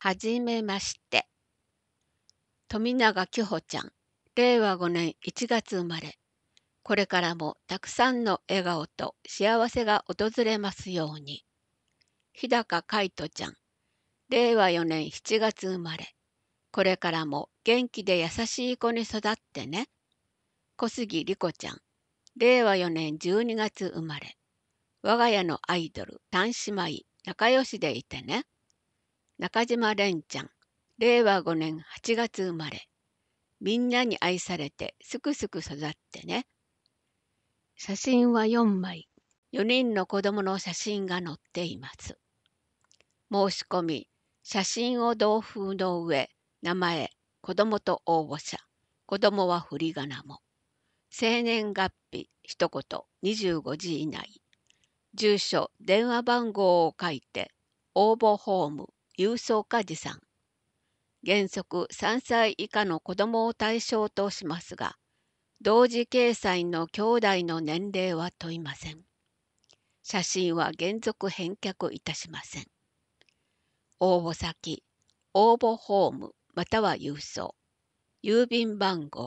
はじめまして。富永紀穂ちゃん。令和5年1月生まれ。これからもたくさんの笑顔と幸せが訪れますように。日高海人ちゃん。令和4年7月生まれ。これからも元気で優しい子に育ってね。小杉莉子ちゃん。令和4年12月生まれ。我が家のアイドル、三姉妹、仲良しでいてね。中島蓮ちゃん。令和5年8月生まれ。みんなに愛されてすくすく育ってね。写真は4枚。4人の子供の写真が載っています。申し込み、写真を同封の上、名前、子供と応募者、子供は振り仮名も。生年月日、一言、25時以内。住所、電話番号を書いて、応募フォーム、郵送か持参。原則3歳以下の子供を対象としますが、同時掲載の兄弟の年齢は問いません。写真は原則返却いたしません。応募先、応募フォームまたは郵送。郵便番号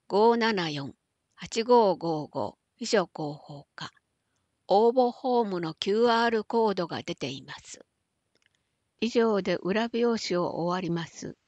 574-8555秘書広報課。応募フォームの QR コードが出ています。以上で裏表紙を終わります。